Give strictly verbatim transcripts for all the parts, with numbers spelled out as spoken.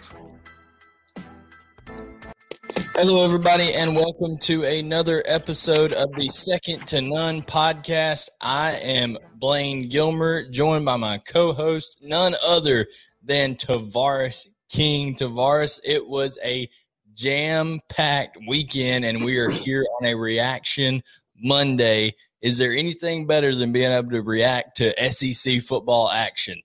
Hello, everybody, and welcome to another episode of the Second to None podcast. I am Blaine Gilmer, joined by my co-host, none other than Tavares King. Tavares, it was a jam-packed weekend, and we are here on a reaction Monday. Is there anything better than being able to react to S E C football action?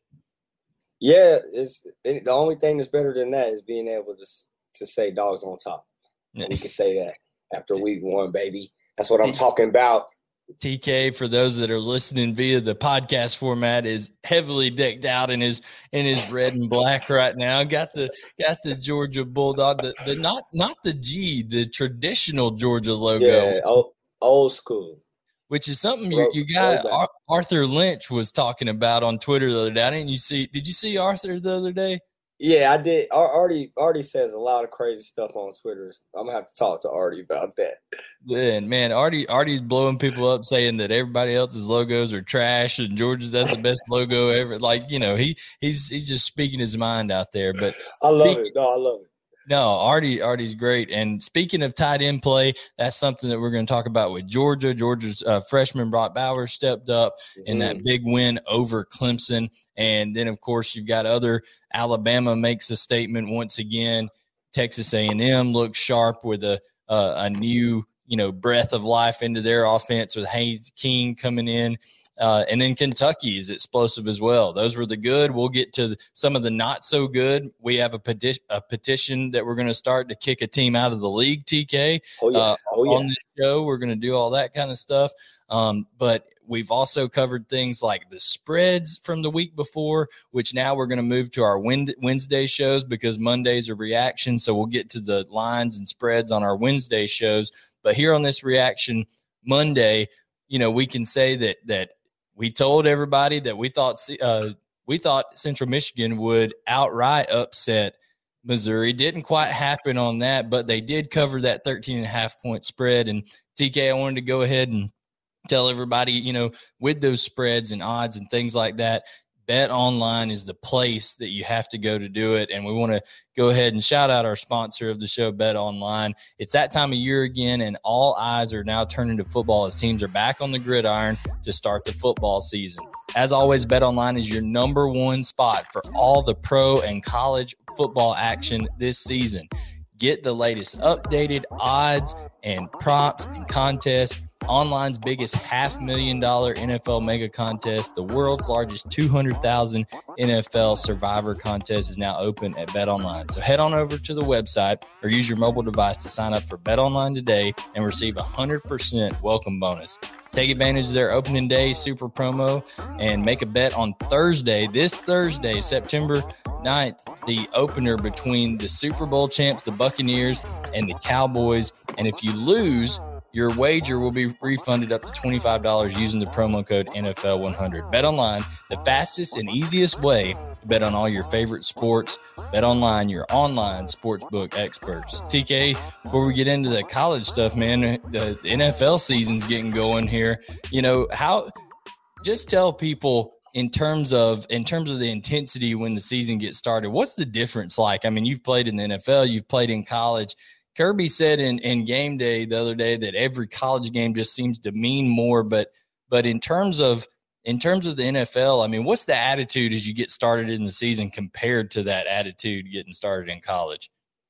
Yeah, it's it, the only thing that's better than that is being able to to say dogs on top. And we can say that after week one, baby. That's what I'm talking about. T K, for those that are listening via the podcast format, is heavily decked out in his in his red and black right now. Got the got the Georgia Bulldog, the, the not not the G, the traditional Georgia logo. Yeah, old, old school. Which is something you, you got Ar- Arthur Lynch was talking about on Twitter the other day. Didn't you see? Did you see Arthur the other day? Yeah, I did. Artie Artie says a lot of crazy stuff on Twitter. I'm gonna have to talk to Artie about that. Man, man, Artie Artie's blowing people up, saying that everybody else's logos are trash and Georgia's that's the best logo ever. Like, you know, he he's he's just speaking his mind out there. But I love speaking, it. No, I love it. No, Artie Artie's great. And speaking of tight end play, that's something that we're going to talk about with Georgia. Georgia's uh, freshman Brock Bowers stepped up mm-hmm. in that big win over Clemson. And then, of course, you've got other – Alabama makes a statement once again. Texas A and M looks sharp with a uh, a new, you know, breath of life into their offense with Haynes King coming in. Uh, and then Kentucky is explosive as well. Those were the good. We'll get to some of the not so good. We have a, peti- a petition that we're going to start to kick a team out of the league, T K. Oh, yeah. Uh, oh, yeah. On this show, we're going to do all that kind of stuff. Um, but we've also covered things like the spreads from the week before, which now we're going to move to our Wednesday shows because Mondays are reactions. So we'll get to the lines and spreads on our Wednesday shows. But here on this reaction Monday, you know, we can say that that we told everybody that we thought uh, we thought Central Michigan would outright upset Missouri. Didn't quite happen on that, but they did cover that thirteen and a half point spread. And T K, I wanted to go ahead and tell everybody, you know, with those spreads and odds and things like that, Bet Online is the place that you have to go to do it. And we want to go ahead and shout out our sponsor of the show, Bet Online. It's that time of year again, and all eyes are now turning to football as teams are back on the gridiron to start the football season. As always, Bet Online is your number one spot for all the pro and college football action this season. Get the latest updated odds and props and contests. Online's biggest half million dollar N F L mega contest, the world's largest two hundred thousand N F L survivor contest is now open at BetOnline. So head on over to the website or use your mobile device to sign up for BetOnline today and receive a one hundred percent welcome bonus. Take advantage of their opening day super promo and make a bet on Thursday, this Thursday, September ninth, the opener between the Super Bowl champs, the Buccaneers, and the Cowboys. And if you lose, your wager will be refunded up to twenty-five dollars using the promo code N F L one hundred. BetOnline, the fastest and easiest way to bet on all your favorite sports. BetOnline, your online sportsbook experts. T K, before we get into the college stuff, man, the N F L season's getting going here. You know, how just tell people in terms of in terms of the intensity when the season gets started, what's the difference like? I mean, you've played in the N F L, you've played in college. Kirby said in, in game day the other day that every college game just seems to mean more, but but in terms of in terms of the N F L, I mean, what's the attitude as you get started in the season compared to that attitude getting started in college?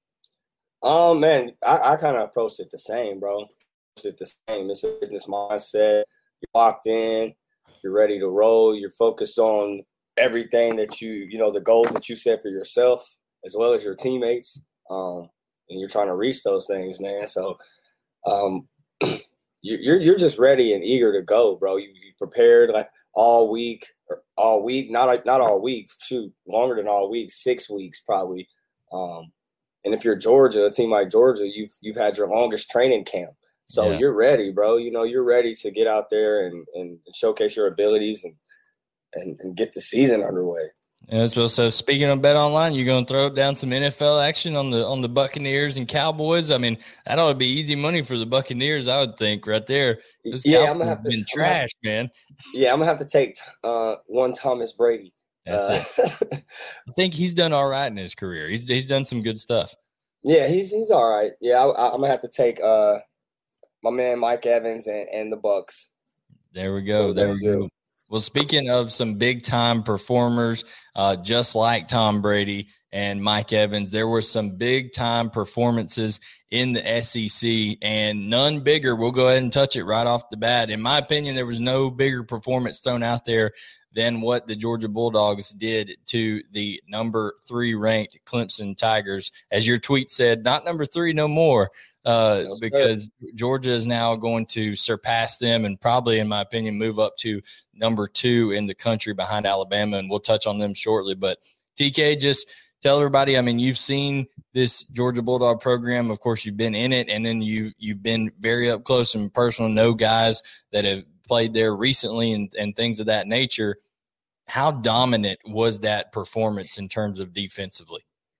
Um, man, I, I kind of approached it the same, bro. It's the same. It's a business mindset. You're locked in. You're ready to roll. You're focused on everything that you, you know, the goals that you set for yourself as well as your teammates. Um, and you're trying to reach those things, man. So um, you're you're just ready and eager to go, bro. You, you've prepared like all week, or all week, not not all week. Shoot, longer than all week, six weeks probably. Um, and if you're Georgia, a team like Georgia, you've you've had your longest training camp, so yeah. You're ready, bro. You know, you're ready to get out there and, and showcase your abilities and, and and get the season underway. As well. So speaking of Bet Online, you're going to throw down some N F L action on the on the Buccaneers and Cowboys. I mean, that ought to be easy money for the Buccaneers, I would think, right there. Those yeah, Cowboys I'm gonna have to been trash, to, man. Yeah, I'm gonna have to take uh, one Thomas Brady That's uh, it. I think he's done all right in his career. He's he's done some good stuff. Yeah, he's he's all right. Yeah, I, I'm gonna have to take uh my man Mike Evans and, and the Bucks. There we go. There we go. Well, speaking of some big time performers, uh, just like Tom Brady and Mike Evans, there were some big time performances in the S E C, and none bigger. We'll go ahead and touch it right off the bat. In my opinion, there was no bigger performance thrown out there than what the Georgia Bulldogs did to the number three ranked Clemson Tigers. As your tweet said, not number three no more, uh, because Georgia is now going to surpass them and probably, in my opinion, move up to number two in the country behind Alabama, and we'll touch on them shortly. But T K, just tell everybody, I mean, you've seen this Georgia Bulldog program. Of course, you've been in it, and then you, you've been very up close and personal, know guys that have played there recently and, and things of that nature. How dominant was that performance in terms of defensively?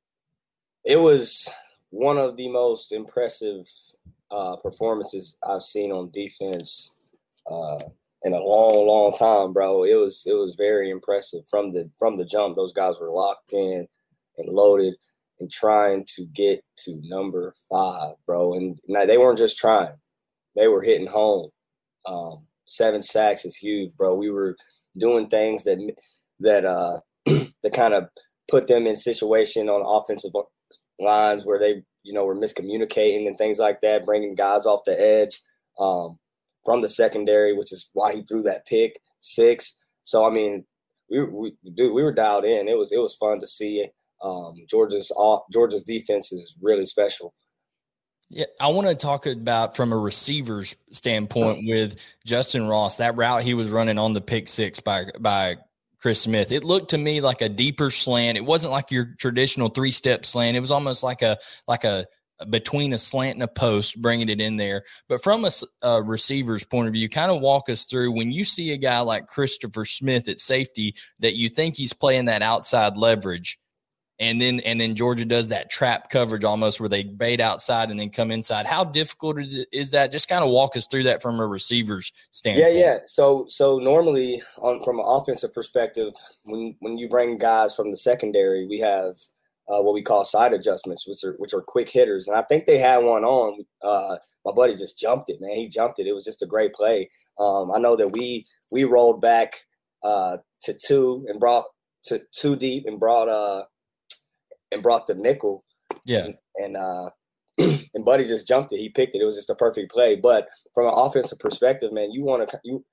It was one of the most impressive uh, performances I've seen on defense uh, in a long, long time, bro. It was it was very impressive from the from the jump. Those guys were locked in and loaded and trying to get to number five, bro. And now they weren't just trying; they were hitting home. Um, seven sacks is huge, bro. We were doing things that that uh that kind of put them in situation on offensive lines where they, you know, were miscommunicating and things like that, bringing guys off the edge um, from the secondary, which is why he threw that pick six. So I mean, we we dude, we were dialed in. It was it was fun to see. Um, Georgia's off, Georgia's defense is really special. Yeah, I want to talk about from a receiver's standpoint with Justin Ross, that route he was running on the pick six by by Chris Smith. It looked to me like a deeper slant. It wasn't like your traditional three-step slant. It was almost like a like a between a slant and a post, bringing it in there. But from a, a receiver's point of view, kind of walk us through when you see a guy like Christopher Smith at safety that you think he's playing that outside leverage. And then and then Georgia does that trap coverage almost where they bait outside and then come inside. How difficult is it, is that? Just kind of walk us through that from a receiver's standpoint. Yeah, yeah. So so normally on from an offensive perspective, when when you bring guys from the secondary, we have uh, what we call side adjustments, which are which are quick hitters. And I think they had one on. Uh, my buddy just jumped it, man. He jumped it. It was just a great play. Um, I know that we we rolled back uh, to two and brought to two deep and brought uh. and brought the nickel. Yeah. And, and uh and Buddy just jumped it. He picked it. It was just a perfect play. But from an offensive perspective, man, you want to you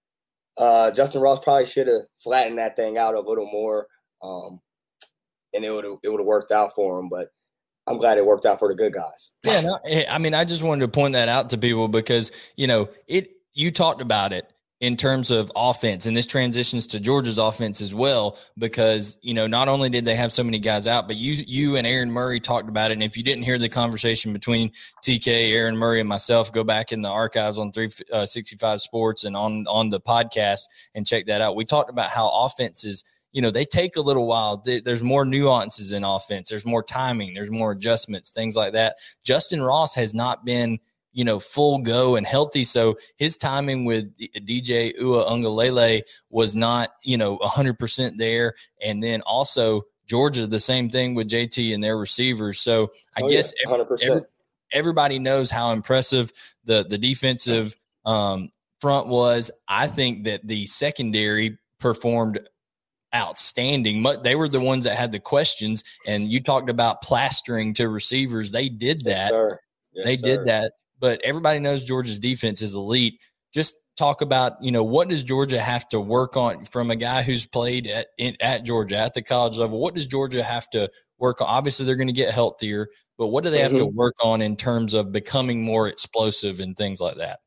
uh Justin Ross probably should have flattened that thing out a little more. Um and it would it would have worked out for him. But I'm glad it worked out for the good guys. Yeah, no, I mean, I just wanted to point that out to people because, you know, it you talked about it in terms of offense, and this transitions to Georgia's offense as well, because, you know, not only did they have so many guys out, but you you and Aaron Murray talked about it. And if you didn't hear the conversation between T K, Aaron Murray, and myself, go back in the archives on three sixty-five Sports and on, on the podcast and check that out. We talked about how offenses, you know, they take a little while. There's more nuances in offense. There's more timing. There's more adjustments, things like that. Justin Ross has not been, you know, full go and healthy. So his timing with D J Uiagalelei was not, you know, one hundred percent there. And then also Georgia, the same thing with J T and their receivers. So I oh, guess yeah, one hundred percent. every, everybody knows how impressive the, the defensive um, front was. I think that the secondary performed outstanding. They were the ones that had the questions, and you talked about plastering to receivers. They did that. Yes, sir. Yes, they sir. did that. But everybody knows Georgia's defense is elite. Just talk about, you know, what does Georgia have to work on from a guy who's played at in, at Georgia at the college level? What does Georgia have to work on? Obviously, they're going to get healthier, but what do they have mm-hmm. to work on in terms of becoming more explosive and things like that?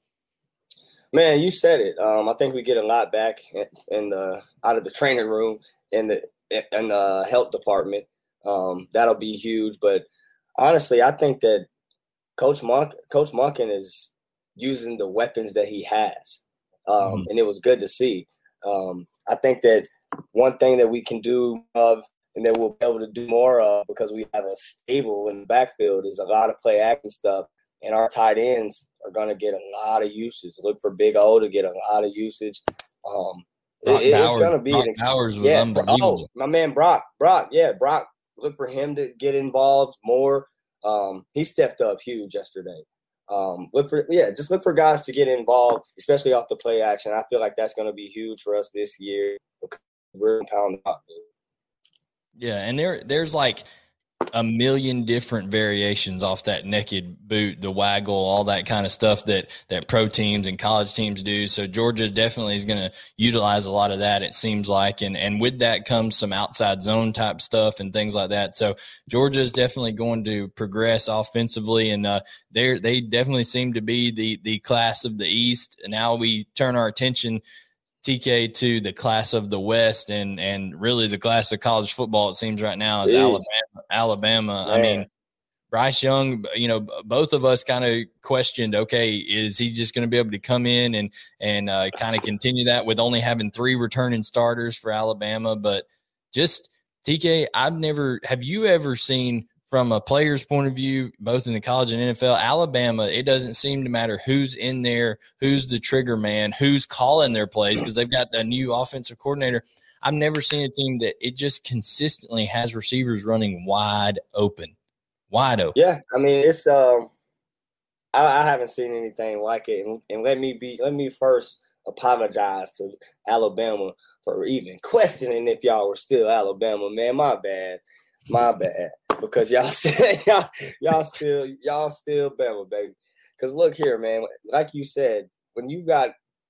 Man, you said it. Um, I think we get a lot back in, in the out of the training room in the in the health department. Um, that'll be huge. But honestly, I think that Coach Monk, Coach Monken is using the weapons that he has, um, mm-hmm. and it was good to see. Um, I think that one thing that we can do of, and that we'll be able to do more of, because we have a stable in the backfield, is a lot of play action stuff, and our tight ends are going to get a lot of usage. Look for Big O to get a lot of usage. Um, Brock it, it's Bowers, gonna be Brock an ex- Bowers was yeah. unbelievable. Oh, my man Brock, Brock, yeah, Brock. Look for him to get involved more. Um, he stepped up huge yesterday. Um, look for yeah, just look for guys to get involved, especially off the play action. I feel like that's going to be huge for us this year. We're pounding out. Yeah, and there there's like a million different variations off that naked boot, the waggle, all that kind of stuff that that pro teams and college teams do. So Georgia definitely is going to utilize a lot of that, it seems like, and and with that comes some outside zone type stuff and things like that. So Georgia is definitely going to progress offensively, and uh, they they definitely seem to be the the class of the East. And now we turn our attention, T K, to the class of the West, and and really the class of college football, it seems right now, is Alabama. Alabama. Man. I mean, Bryce Young, you know, both of us kind of questioned, okay, is he just going to be able to come in and and uh, kind of continue that with only having three returning starters for Alabama? But just T K, I've never – have you ever seen – from a player's point of view, both in the college and N F L, Alabama, it doesn't seem to matter who's in there, who's the trigger man, who's calling their plays, because they've got a new offensive coordinator. I've never seen a team that it just consistently has receivers running wide open, wide open. Yeah, I mean, it's um, I, I haven't seen anything like it, and, and let me be, let me first apologize to Alabama for even questioning if y'all were still Alabama. Man, my bad, my bad. Because y'all y'all y'all still y'all still Bama, baby. Because look here, man. Like you said, when you've got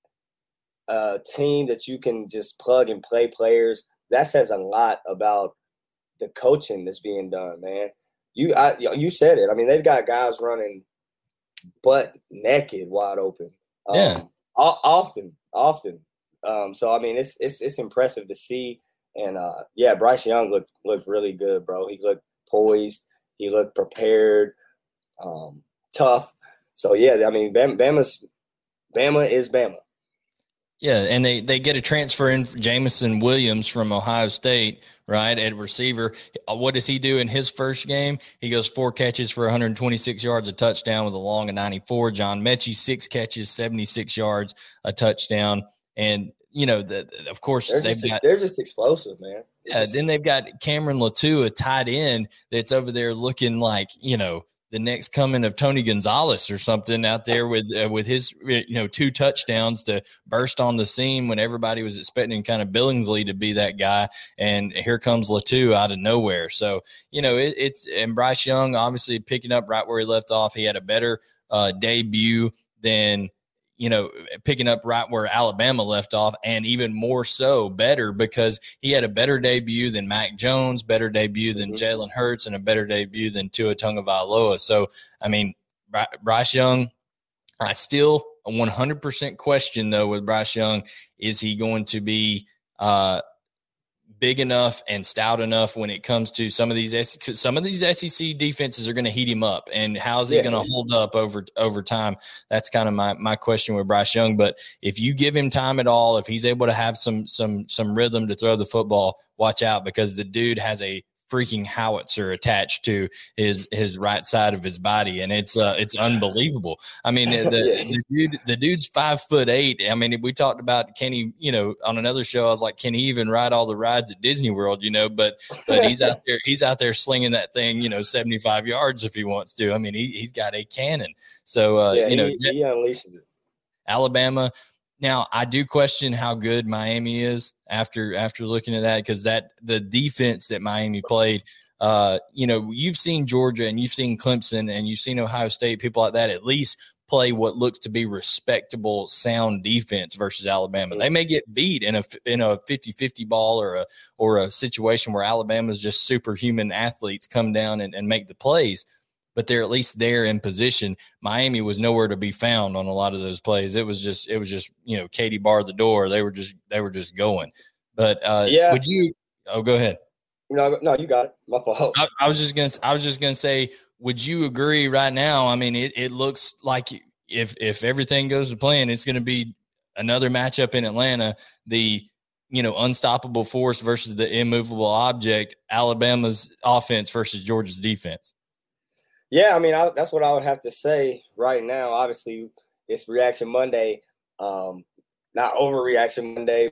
a team that you can just plug and play players, that says a lot about the coaching that's being done, man. You I, you said it. I mean, they've got guys running butt naked, wide open. Um, yeah. Often, often. Um, so I mean, it's it's it's impressive to see. And uh, yeah, Bryce Young looked looked really good, bro. He looked poised. He looked prepared, um, tough. So, yeah, I mean, Bama, Bama's, Bama is Bama. Yeah, and they, they get a transfer in Jameson Williams from Ohio State, right, at receiver. What does he do in his first game? He goes four catches for one hundred twenty-six yards, a touchdown with a long of ninety-four. John Mechie, six catches, seventy-six yards, a touchdown. And, you know, the, of course, they're they've just, got – they're just explosive, man. Yeah, then they've got Cameron Latou, a tight end that's over there looking like, you know, the next coming of Tony Gonzalez or something out there with uh, with his, you know, two touchdowns to burst on the scene when everybody was expecting kind of Billingsley to be that guy. And here comes Latou out of nowhere. So, you know, it, it's – and Bryce Young obviously picking up right where he left off. He had a better uh, debut than – you know, picking up right where Alabama left off, and even more so better because he had a better debut than Mac Jones, better debut than mm-hmm. Jalen Hurts, and a better debut than Tua Tagovailoa. So, I mean, Bryce Young, I still one hundred percent question, though, with Bryce Young, is he going to be uh, big enough and stout enough when it comes to some of these some of these S E C defenses are going to heat him up, and how's he yeah. going to hold up over over time? That's kind of my my question with Bryce Young. But if you give him time at all, if he's able to have some some some rhythm to throw the football, watch out, because the dude has a freaking howitzer attached to his his right side of his body, and it's uh it's unbelievable. I mean, the, yeah. the dude the dude's five foot eight. I mean, we talked about, can he, you know, on another show, I was like, can he even ride all the rides at Disney World, you know? But but he's out there he's out there slinging that thing, you know, seventy-five yards if he wants to. I mean, he he's got a cannon. So uh, yeah, you know, he, he unleashes it. Alabama. Now, I do question how good Miami is after after looking at that, because that the defense that Miami played, uh, you know, you've seen Georgia and you've seen Clemson and you've seen Ohio State, people like that at least play what looks to be respectable, sound defense versus Alabama. They may get beat in a in a fifty-fifty ball or a or a situation where Alabama's just superhuman athletes come down and, and make the plays, but they're at least there in position. Miami was nowhere to be found on a lot of those plays. It was just, it was just, you know, Katie barred the door. They were just, they were just going. But uh, yeah. would you, oh, go ahead. No, no, you got it. My fault. I, I was just going to, I was just going to say, would you agree right now? I mean, it, it looks like if, if everything goes to plan, it's going to be another matchup in Atlanta, the, you know, unstoppable force versus the immovable object, Alabama's offense versus Georgia's defense. Yeah, I mean, I, that's what I would have to say right now. Obviously, it's Reaction Monday, um, not Overreaction Monday, but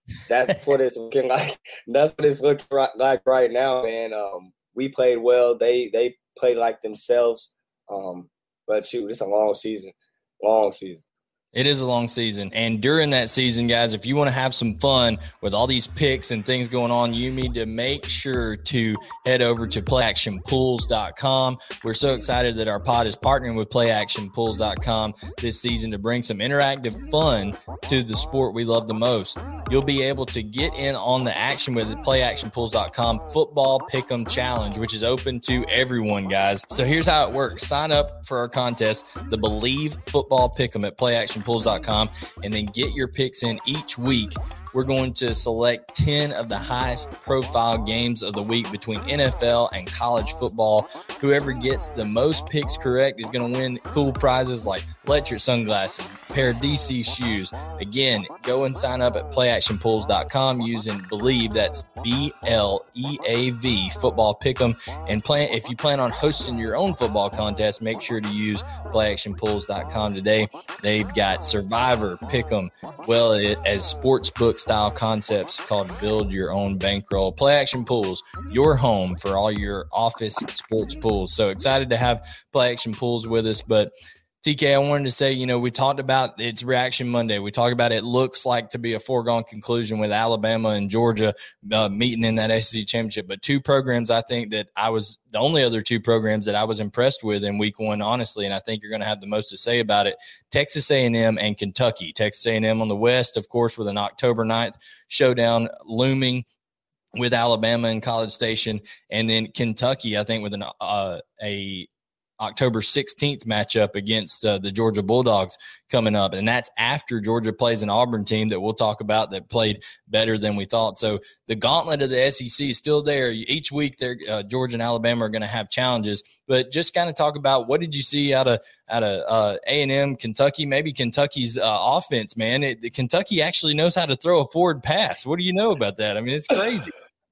that's what it's looking like. That's what it's looking like right now, man. Um, we played well. They they played like themselves. Um, but shoot, it's a long season. Long season. It is a long season. And during that season, guys, if you want to have some fun with all these picks and things going on, you need to make sure to head over to play action pools dot com. We're so excited that our pod is partnering with play action pools dot com this season to bring some interactive fun to the sport we love the most. You'll be able to get in on the action with the play action pools dot com Football Pick'em Challenge, which is open to everyone, guys. So here's how it works. Sign up for our contest, the Believe Football Pick'em at play action pools dot com, and then get your picks in each week. We're going to select ten of the highest profile games of the week between N F L and college football. Whoever gets the most picks correct is going to win cool prizes like electric sunglasses, a pair of D C shoes. Again, go and sign up at play action pools dot com using Believe. That's B L E A V, Football Pick'em. And plan, if you plan on hosting your own football contest, make sure to use play action pools dot com today. They've got Survivor, Pick'em, well as sportsbook style concepts called Build Your Own Bankroll. Play Action Pools, your home for all your office sports pools. So excited to have Play Action Pools with us. But T K, I wanted to say, you know, we talked about it's Reaction Monday. We talked about it looks like to be a foregone conclusion with Alabama and Georgia uh, meeting in that S E C championship. But two programs I think that I was the only other two programs that I was impressed with in week one, honestly, and I think you're going to have the most to say about it, Texas A and M and Kentucky. Texas A and M on the West, of course, with an October ninth showdown looming with Alabama and College Station, and then Kentucky, I think, with an uh, a October sixteenth matchup against uh, the Georgia Bulldogs coming up. And that's after Georgia plays an Auburn team that we'll talk about that played better than we thought. So the gauntlet of the S E C is still there. Each week, they're, uh, Georgia and Alabama are going to have challenges. But just kind of talk about what did you see out of out of uh, A and M, Kentucky, maybe Kentucky's uh, offense, man. It, Kentucky actually knows how to throw a forward pass. What do you know about that? I mean, it's crazy.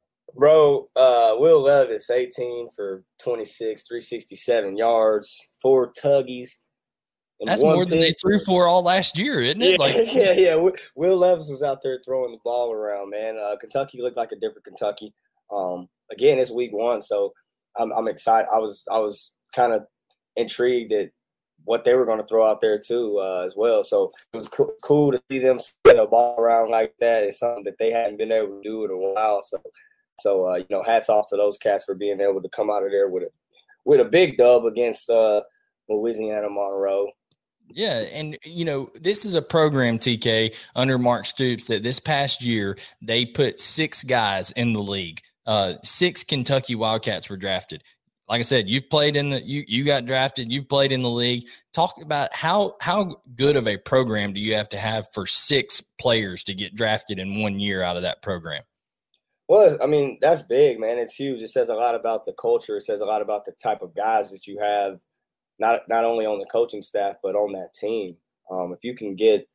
Bro, uh, Will Levis, eighteen for twenty-six, three sixty-seven yards, four tuggies. That's more than they threw for all last year, isn't it? Yeah, like, yeah, yeah. Will Levis was out there throwing the ball around, man. Uh, Kentucky looked like a different Kentucky. Um, again, it's week one, so I'm, I'm excited. I was, I was kind of intrigued at what they were going to throw out there too, uh, as well. So it was co- cool to see them spin a ball around like that. It's something that they hadn't been able to do in a while. So. So, uh, you know, hats off to those cats for being able to come out of there with a with a big dub against uh, Louisiana Monroe. Yeah, and, you know, this is a program, T K, under Mark Stoops that this past year they put six guys in the league. Uh, six Kentucky Wildcats were drafted. Like I said, you've played in the you you got drafted, you've played in the league. Talk about how how good of a program do you have to have for six players to get drafted in one year out of that program? Well, I mean, that's big, man. It's huge. It says a lot about the culture. It says a lot about the type of guys that you have, not not only on the coaching staff, but on that team. Um, if you can get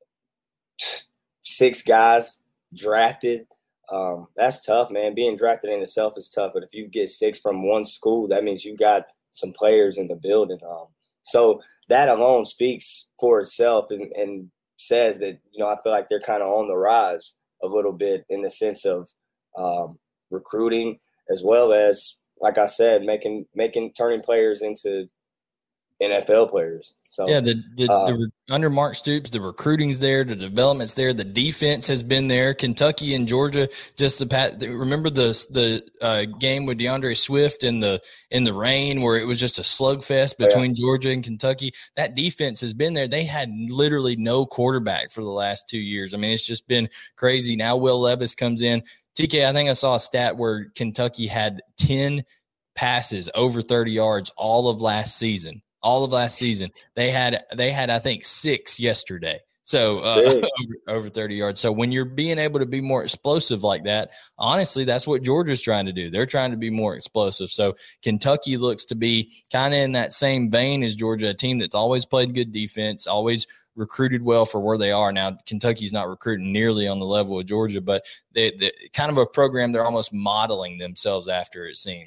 six guys drafted, um, that's tough, man. Being drafted in itself is tough. But if you get six from one school, that means you got some players in the building. Um, so that alone speaks for itself and, and says that, you know, I feel like they're kind of on the rise a little bit in the sense of, Um, recruiting, as well as, like I said, making making turning players into N F L players. So yeah, the, the, uh, the under Mark Stoops, the recruiting's there, the development's there, the defense has been there. Kentucky and Georgia, just the pat. Remember the the uh, game with DeAndre Swift in the in the rain where it was just a slugfest between yeah. Georgia and Kentucky. That defense has been there. They had literally no quarterback for the last two years. I mean, it's just been crazy. Now Will Levis comes in. T K, I think I saw a stat where Kentucky had ten passes over thirty yards all of last season. All of last season. They had, they had I think, six yesterday. So uh, over, over thirty yards. So when you're being able to be more explosive like that, honestly, that's what Georgia's trying to do. They're trying to be more explosive. So Kentucky looks to be kind of in that same vein as Georgia, a team that's always played good defense, always recruited well for where they are. Now, Kentucky's not recruiting nearly on the level of Georgia, but they, they kind of a program they're almost modeling themselves after, it seems.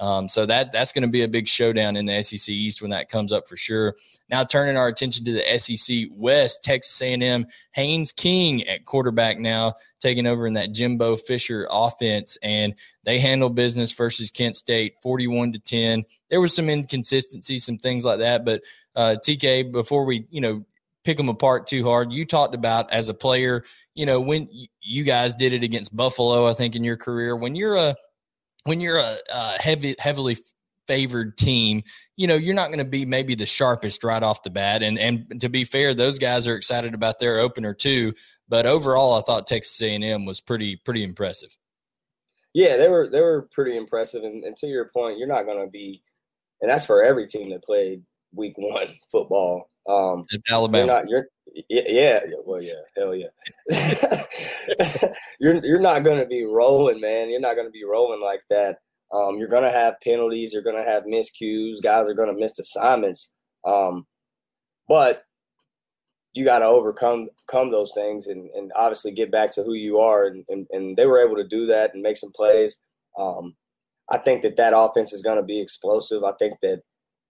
Um, so that that's going to be a big showdown in the S E C East when that comes up for sure. Now turning our attention to the S E C West, Texas A and M, Haynes King at quarterback now, taking over in that Jimbo Fisher offense, and they handle business versus Kent State forty-one to ten. There was some inconsistency, some things like that, but uh, T K, before we, you know, pick them apart too hard, you talked about as a player, you know, when you guys did it against Buffalo, I think in your career, when you're a when you're a, a heavy, heavily favored team, you know, you're not going to be maybe the sharpest right off the bat. And, and to be fair, those guys are excited about their opener too. But overall, I thought Texas A and M was pretty, pretty impressive. Yeah, they were, they were pretty impressive. And, and to your point, you're not going to be, and that's for every team that played week one football. Um, it's Alabama. You're not, you're, yeah, yeah, well, yeah, hell yeah. you're you're not going to be rolling, man. You're not going to be rolling like that. Um, you're going to have penalties. You're going to have miscues. Guys are going to miss assignments. Um, but you got to overcome come those things and, and obviously get back to who you are. And, and, and they were able to do that and make some plays. Um, I think that that offense is going to be explosive. I think that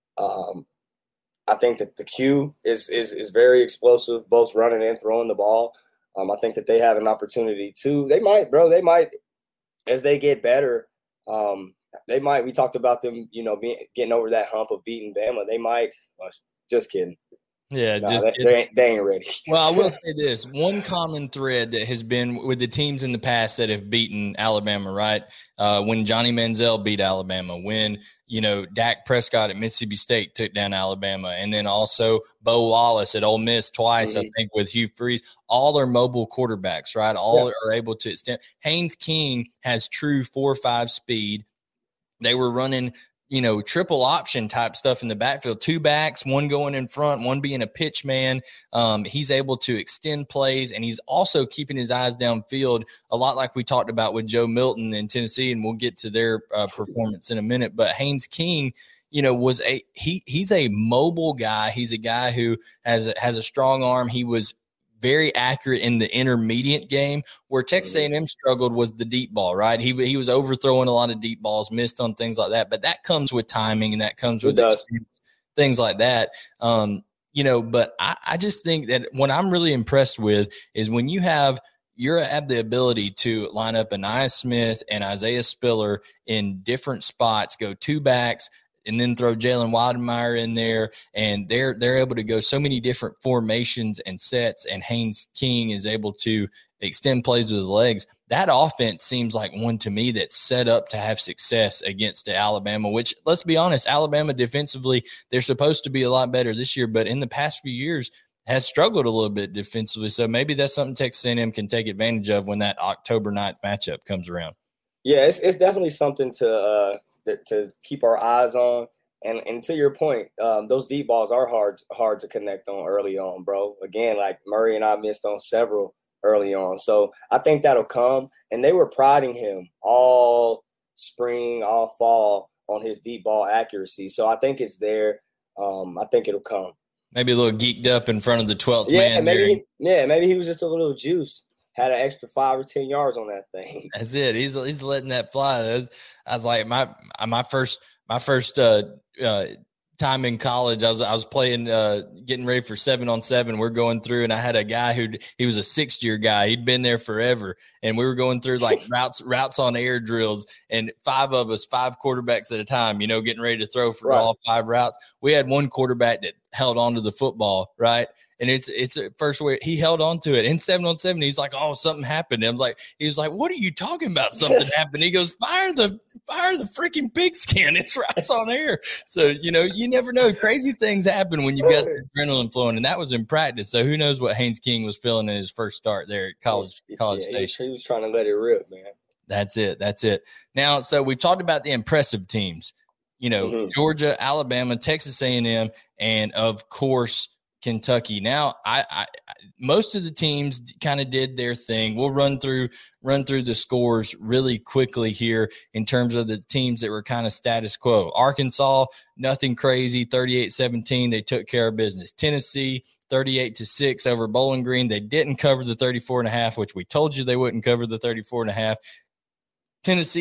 um, – I think that the Q is, is is very explosive, both running and throwing the ball. Um, I think that they have an opportunity to. They might, bro. They might, as they get better. Um, they might. We talked about them, you know, being getting over that hump of beating Bama. They might. Well, just kidding. Yeah, no, just they, they, ain't, they ain't ready. Well, I will say this: one common thread that has been with the teams in the past that have beaten Alabama, right? Uh, when Johnny Manziel beat Alabama, when you know Dak Prescott at Mississippi State took down Alabama, and then also Bo Wallace at Ole Miss twice, mm-hmm. I think, with Hugh Freeze. All are mobile quarterbacks, right? All yeah. are able to extend. Haynes King has true four five speed. They were running, you know, triple option type stuff in the backfield, two backs, one going in front, one being a pitch man. Um, he's able to extend plays, and he's also keeping his eyes downfield, a lot like we talked about with Joe Milton in Tennessee, and we'll get to their uh, performance in a minute. But Haynes King, you know, was a he he's a mobile guy. He's a guy who has a, has a strong arm. He was very accurate in the intermediate game. Where Texas A and M struggled was the deep ball, right? He he was overthrowing a lot of deep balls, missed on things like that. But that comes with timing, and that comes with things like that. Um, you know, but I, I just think that what I'm really impressed with is when you have you have the ability to line up Ainias Smith and Isaiah Spiller in different spots, go two backs, and then throw Jalen Weidemeyer in there, and they're they're able to go so many different formations and sets, and Haynes King is able to extend plays with his legs. That offense seems like one to me that's set up to have success against Alabama, which, let's be honest, Alabama defensively, they're supposed to be a lot better this year, but in the past few years has struggled a little bit defensively. So maybe that's something Texas A and M can take advantage of when that October ninth matchup comes around. Yeah, it's it's definitely something to uh, – That, to keep our eyes on. And and to your point, um, those deep balls are hard hard to connect on early on, bro. Again, like Murray and I missed on several early on. So I think that'll come. And they were prodding him all spring, all fall on his deep ball accuracy. So I think it's there. Um, I think it'll come. Maybe a little geeked up in front of the twelfth yeah, man. Maybe he, yeah, maybe he was just a little juice. Had an extra five or ten yards on that thing. That's it. He's he's letting that fly. That was, I was like my my first my first uh, uh, time in college. I was I was playing, uh, getting ready for seven on seven. We're going through, and I had a guy who he was a sixth year guy. He'd been there forever, and we were going through like routes routes on air drills, and five of us, five quarterbacks at a time. You know, getting ready to throw for right. all five routes. We had one quarterback that held on to the football, right? And it's it's a first way he held on to it in seven on seven. He's like, oh, something happened. And I was like, he was like, what are you talking about? Something happened. He goes, fire the fire the freaking pigskin. It's right on air. So you know, you never know. Crazy things happen when you got the adrenaline flowing, and that was in practice. So who knows what Haynes King was feeling in his first start there at college college yeah, station. He was trying to let it rip, man. That's it. That's it. Now, so we've talked about the impressive teams. You know, mm-hmm. Georgia, Alabama, Texas A and M, and of course Kentucky. Now, I, I most of the teams kind of did their thing. We'll run through run through the scores really quickly here in terms of the teams that were kind of status quo. Arkansas, nothing crazy, thirty-eight seventeen. They took care of business. Tennessee, thirty-eight to six over Bowling Green. They didn't cover the thirty-four and a half, which we told you they wouldn't cover the thirty-four and a half. Tennessee's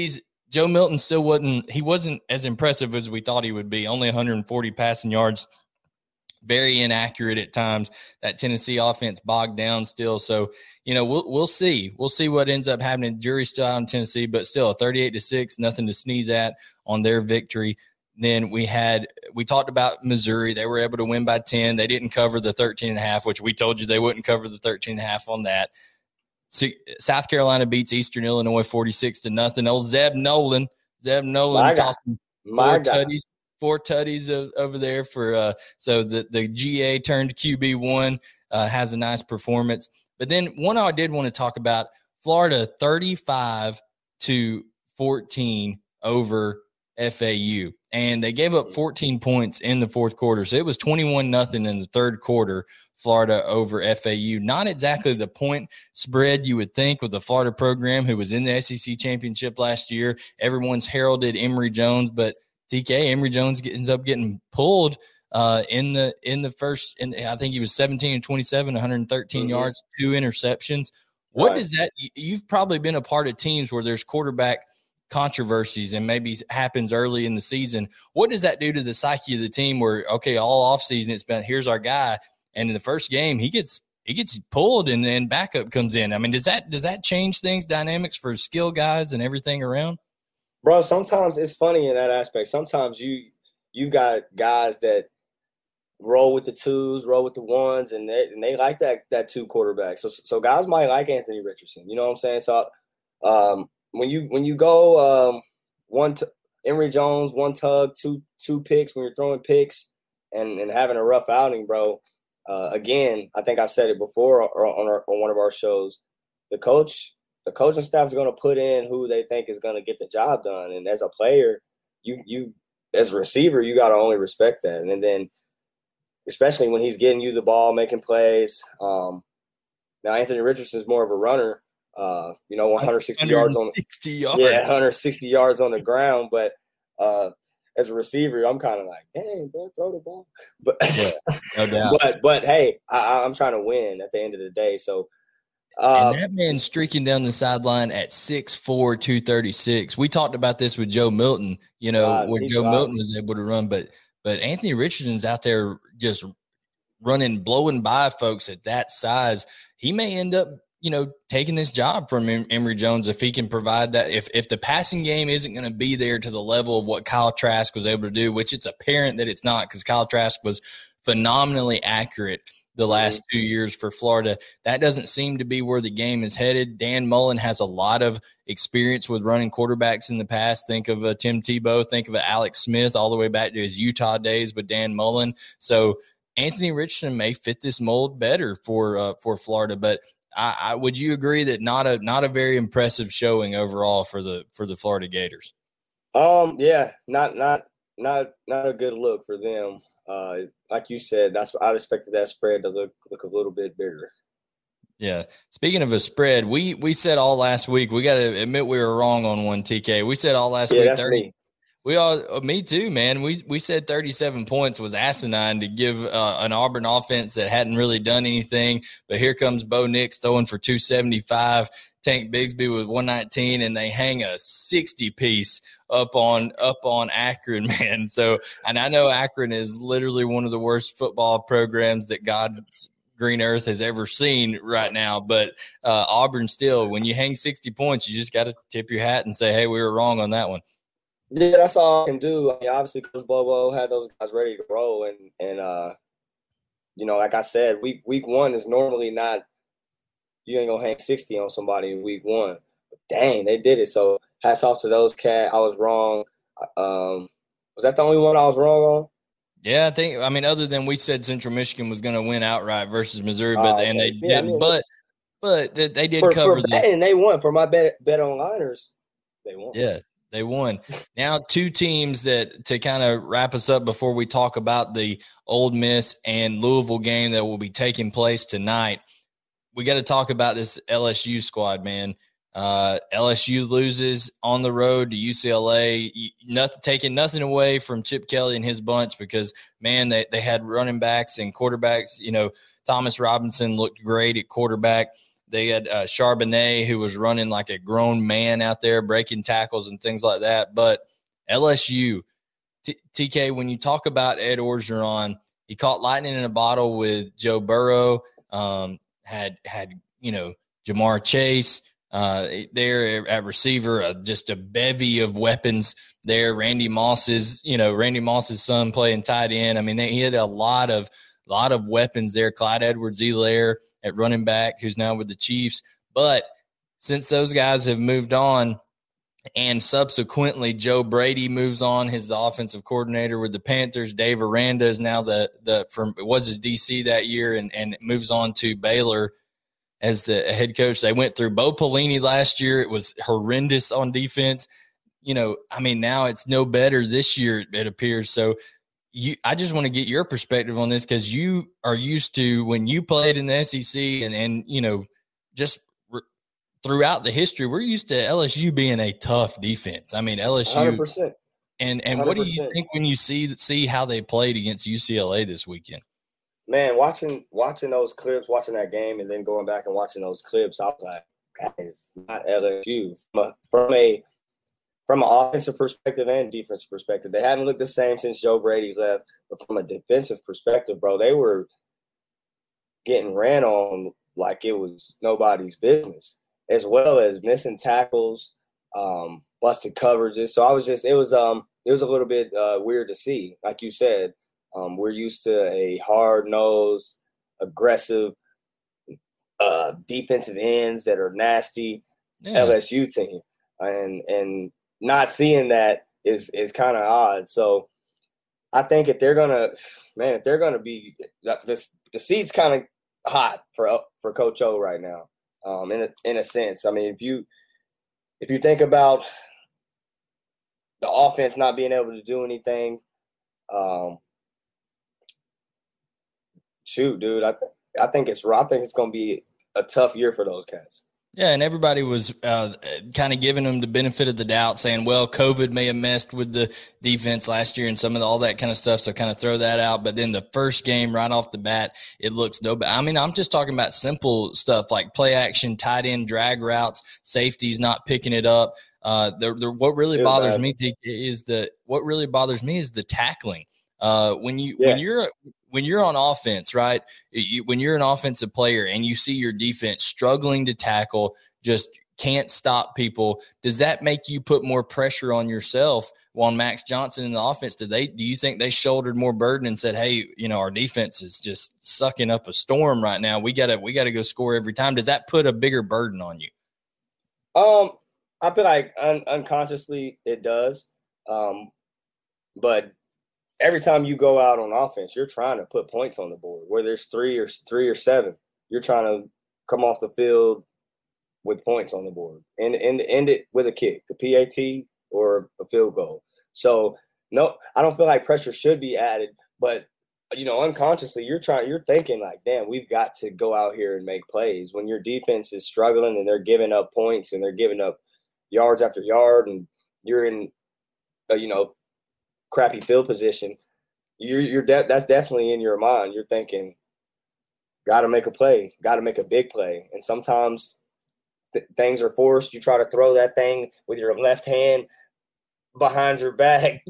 Joe Milton still wasn't, he wasn't as impressive as we thought he would be. Only one hundred forty passing yards, very inaccurate at times. That Tennessee offense bogged down still. So, you know, we'll we'll see. We'll see what ends up happening. Jury's still out in Tennessee, but still thirty-eight to six, nothing to sneeze at on their victory. Then we had, we talked about Missouri. They were able to win by ten. They didn't cover the thirteen and a half, which we told you they wouldn't cover the thirteen and a half on that. So South Carolina beats Eastern Illinois forty-six to nothing. Old Zeb Nolan, Zeb Nolan tossing four tutties, four tutties over there for, uh, so the, the G A turned Q B one, uh, has a nice performance. But then one I did want to talk about, Florida thirty-five to fourteen over F A U. And they gave up fourteen points in the fourth quarter. So it was twenty-one nothing in the third quarter, Florida over F A U. Not exactly the point spread you would think with the Florida program who was in the S E C championship last year. Everyone's heralded Emory Jones, but T K, Emory Jones ends up getting pulled uh, in the in the first, in, I think he was seventeen and twenty-seven, one hundred thirteen mm-hmm. yards, two interceptions. What right. does that, you've probably been a part of teams where there's quarterback controversies and maybe happens early in the season. What does that do to the psyche of the team where, okay, all offseason it's been, here's our guy, and in the first game he gets he gets pulled and then backup comes in? I mean, does that does that change things, dynamics for skill guys and everything around? Bro, sometimes it's funny in that aspect. Sometimes you you got guys that roll with the twos, roll with the ones, and they and they like that that two quarterback. So so guys might like Anthony Richardson. You know what I'm saying? So um When you when you go um, one t- Emory Jones, one tug, two two picks when you're throwing picks and, and having a rough outing, bro. Uh, again, I think I've said it before on, our, on one of our shows. The coach, the coaching staff is going to put in who they think is going to get the job done. And as a player, you you as a receiver, you got to only respect that. And then, especially when he's getting you the ball, making plays. Um, now Anthony Richardson is more of a runner. Uh, you know, one hundred sixty yards on yards. Yeah, one hundred sixty yards on the ground. But uh, as a receiver, I'm kind of like, dang, bro, throw the ball. But yeah, no doubt. but but hey, I, I'm trying to win at the end of the day. So uh, and that man streaking down the sideline at six four, two thirty-six. We talked about this with Joe Milton, you know, solid. where He's Joe solid. Milton was able to run, but but Anthony Richardson's out there just running, blowing by folks at that size. He may end up, you know, taking this job from Emory Jones if he can provide that. If if the passing game isn't going to be there to the level of what Kyle Trask was able to do, which it's apparent that it's not, because Kyle Trask was phenomenally accurate the last two years for Florida. That doesn't seem to be where the game is headed. Dan Mullen has a lot of experience with running quarterbacks in the past. Think of uh, Tim Tebow. Think of uh, Alex Smith all the way back to his Utah days with Dan Mullen. So Anthony Richardson may fit this mold better for uh, for Florida, but I, I, would you agree that not a not a very impressive showing overall for the for the Florida Gators? Um, yeah, not not not not a good look for them. Uh, like you said, that's I expected that spread to look look a little bit bigger. Yeah. Speaking of a spread, we we said all last week. We got to admit we were wrong on one. T K. We said all last yeah, week. That's thirty me. We all, me too, man. We we said thirty-seven points was asinine to give uh, an Auburn offense that hadn't really done anything. But here comes Bo Nix throwing for two seventy-five, Tank Bigsby with one nineteen, and they hang a sixty piece up on up on Akron, man. So, and I know Akron is literally one of the worst football programs that God's green earth has ever seen right now. But uh, Auburn still, when you hang sixty points, you just got to tip your hat and say, hey, we were wrong on that one. Yeah, that's all I can do. I mean, obviously, Coach Bobo had those guys ready to roll, and and uh, you know, like I said, week week one is normally not. You ain't gonna hang sixty on somebody in week one. But dang, they did it. So hats off to those cat. I was wrong. Um, was that the only one I was wrong on? Yeah, I think. I mean, other than we said Central Michigan was going to win outright versus Missouri, but uh, and they yeah, didn't. I mean, but but they, they did for, cover for the. betting, they won. For my bet bet onliners, they won. Yeah. They won. Now, two teams that to kind of wrap us up before we talk about the Ole Miss and Louisville game that will be taking place tonight. We got to talk about this L S U squad, man. Uh, L S U loses on the road to U C L A. Nothing, taking nothing away from Chip Kelly and his bunch because, man, they, they had running backs and quarterbacks. You know, Thomas Robinson looked great at quarterback. They had uh, Charbonnet, who was running like a grown man out there, breaking tackles and things like that. But L S U, T- TK, when you talk about Ed Orgeron, he caught lightning in a bottle with Joe Burrow, um, had, had you know, Jamar Chase uh, there at receiver, uh, just a bevy of weapons there. Randy Moss's, you know, Randy Moss's son playing tight end. I mean, they, he had a lot of lot of weapons there. Clyde Edwards-Helaire at running back, who's now with the Chiefs. But since those guys have moved on, and subsequently Joe Brady moves on, his the offensive coordinator with the Panthers. Dave Aranda is now the the from was his D C that year, and and moves on to Baylor as the head coach. They went through Bo Pelini last year. It was horrendous on defense. You know, I mean, now it's no better this year, it appears. So you, I just want to get your perspective on this, because you are used to, when you played in the S E C and, and you know, just re- throughout the history, we're used to L S U being a tough defense. I mean, L S U. one hundred percent. And, and what do you think when you see see how they played against U C L A this weekend? Man, watching watching those clips, watching that game, and then going back and watching those clips, I was like, that is not L S U. From a, from a from an offensive perspective and defensive perspective, they hadn't looked the same since Joe Brady left. But from a defensive perspective, bro, they were getting ran on like it was nobody's business, as well as missing tackles, um, busted coverages. So I was just, it was um, it was a little bit uh, weird to see, like you said. Um, we're used to a hard-nosed, aggressive, uh, defensive ends that are nasty yeah. L S U team, and and not seeing that is is kind of odd. So I think if they're gonna, man, if they're gonna be, the the seat's kind of hot for for Coach O right now. Um, in a in a sense, I mean, if you if you think about the offense not being able to do anything. Um, Shoot, dude, I th- I think it's I think it's gonna be a tough year for those guys. Yeah, and everybody was uh, kind of giving them the benefit of the doubt, saying, well, COVID may have messed with the defense last year and some of the, all that kind of stuff, so kind of throw that out. But then the first game, right off the bat, it looks no bad. I mean, I'm just talking about simple stuff like play action, tight end, drag routes, safeties not picking it up. Uh, the, the, what really it bothers bad. me to, is the what really bothers me is the tackling. Uh, when you yeah. when you're when you're on offense, right? You, when you're an offensive player and you see your defense struggling to tackle, just can't stop people, does that make you put more pressure on yourself? On Max Johnson in the offense, do they? Do you think they shouldered more burden and said, "Hey, you know, our defense is just sucking up a storm right now. We gotta we gotta go score every time." Does that put a bigger burden on you? Um, I feel like un- unconsciously it does, um, but. Every time you go out on offense, you're trying to put points on the board. Whether there's three or three or seven, you're trying to come off the field with points on the board and and end it with a kick, a P A T or a field goal. So no, I don't feel like pressure should be added, but you know, unconsciously, you're trying, you're thinking like, damn, we've got to go out here and make plays. When your defense is struggling and they're giving up points and they're giving up yards after yard, and you're in, uh, you know. crappy field position, you're, you're de- that's definitely in your mind. You're thinking, got to make a play, got to make a big play. And sometimes th- things are forced. You try to throw that thing with your left hand behind your back.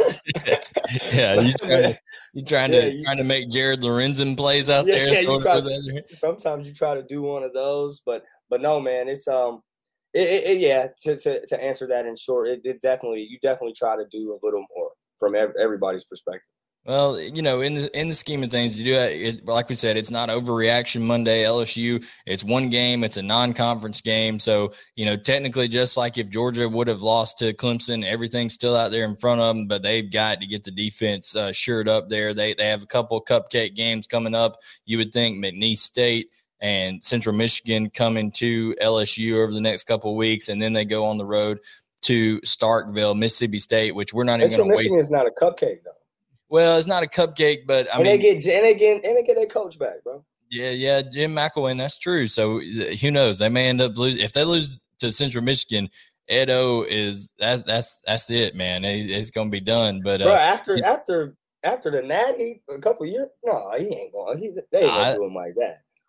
yeah, you trying to, you trying, yeah, to, you, trying to make Jared Lorenzen plays out yeah, there. Yeah, you try, sometimes you try to do one of those, but but no, man, it's um, it, it, it, yeah. To, to to answer that in short, it, it definitely you definitely try to do a little more. From everybody's perspective. Well, you know, in the in the scheme of things, you do it, like we said, it's not overreaction Monday. L S U, it's one game, it's a non-conference game, so you know, technically, just like if Georgia would have lost to Clemson, everything's still out there in front of them. But they've got to get the defense uh, shored up there. They they have a couple of cupcake games coming up. You would think McNeese State and Central Michigan coming to L S U over the next couple of weeks, and then they go on the road to Starkville, Mississippi State, which we're not even going to waste. Michigan is not a cupcake, though. Well, it's not a cupcake, but I and mean, they get and they get and they get their coach back, bro. Yeah, yeah, Jim McElwain, that's true. So who knows? They may end up losing if they lose to Central Michigan. Ed O is that's that's that's it, man. It, it's going to be done. But bro, uh, after after after the Natty a couple years, no, he ain't going. He, they ain't going to do him like that.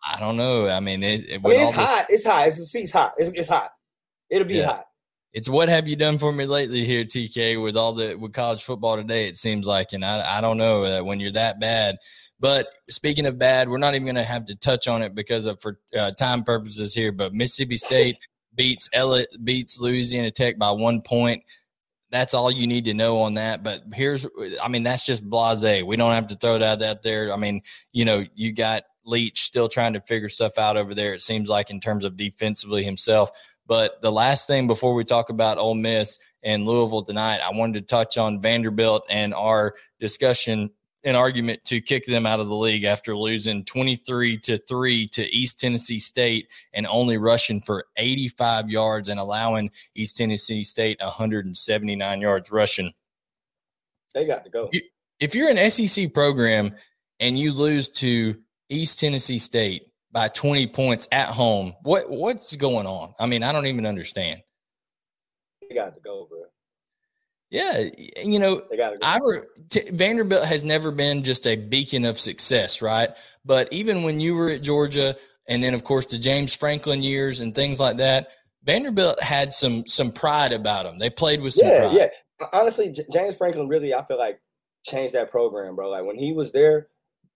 I don't know. I mean, it, it, I mean, it's this, hot. It's hot. It's the seat's hot. It's, it's hot. It'll be yeah. hot. It's what have you done for me lately here, T K, with all the with college football today, it seems like. And I, I don't know uh, when you're that bad. But speaking of bad, we're not even going to have to touch on it because of for uh, time purposes here. But Mississippi State beats L- beats Louisiana Tech by one point. That's all you need to know on that. But here's, I mean, that's just blasé. We don't have to throw that out there. I mean, you know, you got Leach still trying to figure stuff out over there, it seems like, in terms of defensively himself. But the last thing before we talk about Ole Miss and Louisville tonight, I wanted to touch on Vanderbilt and our discussion and argument to kick them out of the league after losing twenty-three to three to East Tennessee State and only rushing for eighty-five yards and allowing East Tennessee State one hundred seventy-nine yards rushing. They got to go. If you're an S E C program and you lose to East Tennessee State by twenty points at home, what what's going on? I mean, I don't even understand. They got to go, bro. Yeah, you know, they gotta go. I re, t- Vanderbilt has never been just a beacon of success, right? But even when you were at Georgia, and then of course the James Franklin years and things like that, Vanderbilt had some some pride about them. They played with some yeah, pride. Yeah, honestly, J- James Franklin really, I feel like, changed that program, bro. Like when he was there,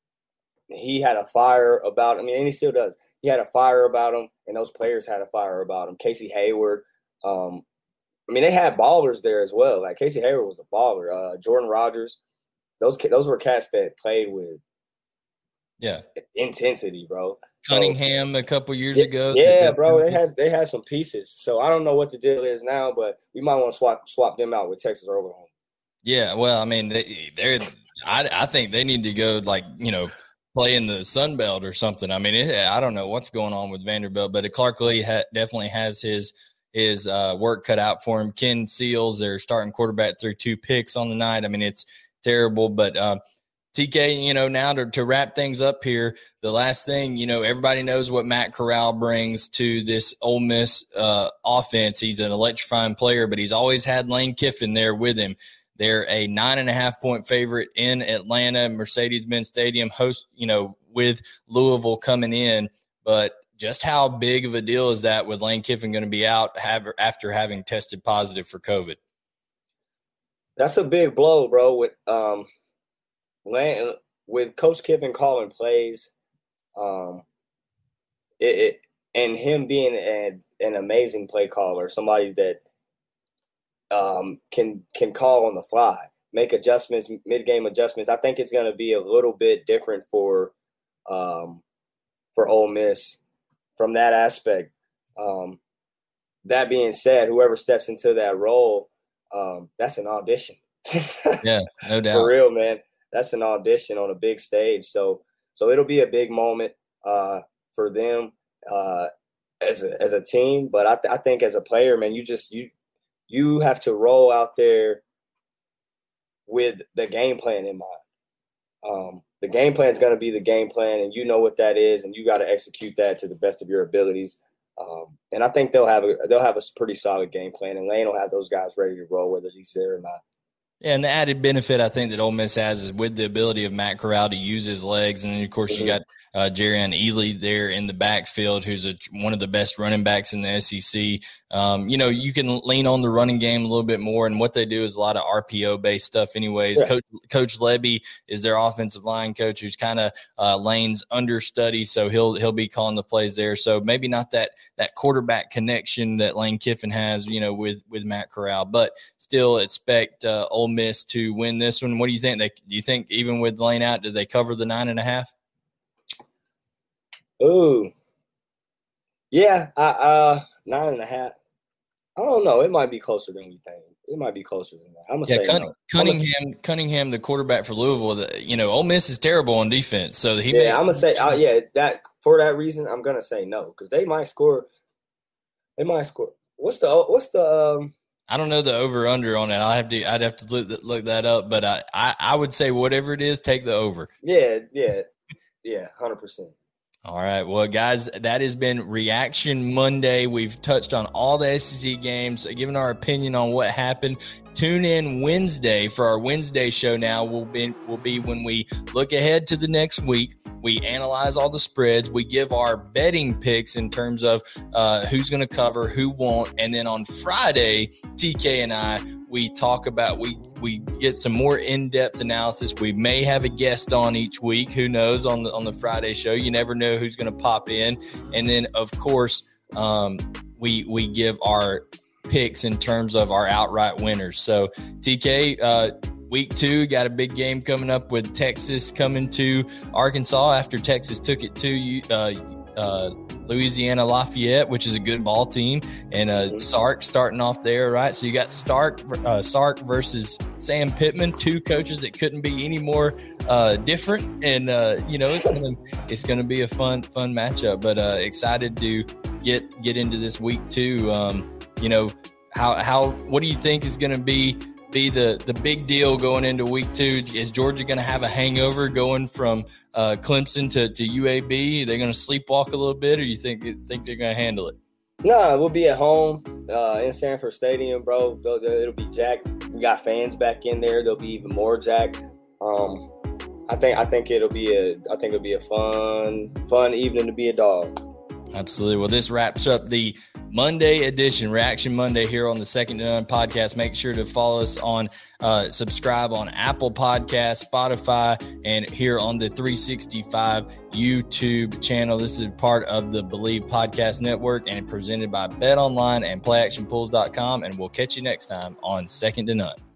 he had a fire about him. I mean, and he still does. He had a fire about him, and those players had a fire about him. Casey Hayward. Um, I mean, they had ballers there as well. Like Casey Hayward was a baller. Uh, Jordan Rogers. Those those were cats that played with yeah intensity, bro. Cunningham so, a couple years yeah, ago. Yeah, bro. They had they had some pieces. So I don't know what the deal is now, but we might want to swap swap them out with Texas or Oklahoma. Yeah, well, I mean, they, they're. I I think they need to go like you know. play in the Sun Belt or something. I mean, it, I don't know what's going on with Vanderbilt, but Clark Lee ha- definitely has his his uh, work cut out for him. Ken Seals, their starting quarterback, threw two picks on the night. I mean, it's terrible. But uh, T K, you know, now to, to wrap things up here, the last thing, you know, everybody knows what Matt Corral brings to this Ole Miss uh, offense. He's an electrifying player, but he's always had Lane Kiffin there with him. They're a nine and a half point favorite in Atlanta, Mercedes-Benz Stadium, host, you know, with Louisville coming in. But just how big of a deal is that with Lane Kiffin going to be out have, after having tested positive for COVID? That's a big blow, bro. With um, Lane, with Coach Kiffin calling plays, um, it, it and him being an an amazing play caller, somebody that um can can call on the fly, make adjustments, mid game adjustments. I think it's going to be a little bit different for um for Ole Miss from that aspect. Um, that being said, whoever steps into that role, um, that's an audition. Yeah, no doubt. For real, man. That's an audition on a big stage. So, so it'll be a big moment uh, for them uh, as a, as a team. But I, th- I think as a player, man, you just you you have to roll out there with the game plan in mind. Um, the game plan is going to be the game plan, and you know what that is, and you got to execute that to the best of your abilities. Um, and I think they'll have a they'll have a pretty solid game plan, and Lane will have those guys ready to roll, whether he's there or not. Yeah, and the added benefit I think that Ole Miss has is with the ability of Matt Corral to use his legs. And then, of course, mm-hmm. you got uh, Jerrion Ealy there in the backfield, who's a, one of the best running backs in the S E C. Um, you know, you can lean on the running game a little bit more. And what they do is a lot of R P O-based stuff anyways. Yeah. Coach, Coach Lebby is their offensive line coach, who's kind of uh, Lane's understudy, so he'll he'll be calling the plays there. So maybe not that that quarterback connection that Lane Kiffin has, you know, with, with Matt Corral. But still expect uh, Ole Miss to win this one. What do you think? They, do you think even with Lane out, did they cover the nine and a half? Ooh, yeah, I, uh, nine and a half. I don't know. It might be closer than we think. It might be closer than that. I'm gonna yeah, say Cunning, no. Cunningham. Gonna, Cunningham, the quarterback for Louisville. The, you know, Ole Miss is terrible on defense, so he. Yeah, may, I'm gonna say. Uh, yeah, that for that reason, I'm gonna say no because they might score. They might score. What's the What's the um. I don't know the over under on it. I have to. I'd have to look, look that up. But I, I, I would say whatever it is, take the over. Yeah, yeah, yeah, hundred percent. All right. Well, guys, that has been Reaction Monday. We've touched on all the S E C games, given our opinion on what happened. Tune in Wednesday for our Wednesday show. Now will be will be when we look ahead to the next week. We analyze all the spreads. We give our betting picks in terms of uh, who's going to cover, who won't. And then on Friday, T K and I, we talk about, we we get some more in-depth analysis. We may have a guest on each week. Who knows on the on the Friday show? You never know who's going to pop in. And then, of course, um, we we give our picks in terms of our outright winners. So, T K, uh, week two, got a big game coming up with Texas coming to Arkansas after Texas took it to uh, uh, Louisiana Lafayette, which is a good ball team, and uh, Sark starting off there, right? So you got Stark, uh, Sark versus Sam Pittman, two coaches that couldn't be any more uh, different, and uh, you know it's gonna it's gonna be a fun fun matchup. But uh, excited to get get into this week two. Um, you know how how what do you think is going to be be the the big deal going into week two? Is Georgia going to have a hangover going from uh, Clemson to, to U A B? Are they going to sleepwalk a little bit, or you think think they're going to handle it? No, we'll be at home uh, in Sanford Stadium, bro. It'll be jacked. We got fans back in there. They'll be even more jacked. Um, I think I think it'll be a I think it'll be a fun fun evening to be a dog. Absolutely. Well, this wraps up the Monday edition, Reaction Monday, here on the Second to None podcast. Make sure to follow us on, uh, subscribe on Apple Podcasts, Spotify, and here on the three sixty-five YouTube channel. This is part of the Believe Podcast Network and presented by BetOnline and play action pools dot com. And we'll catch you next time on Second to None.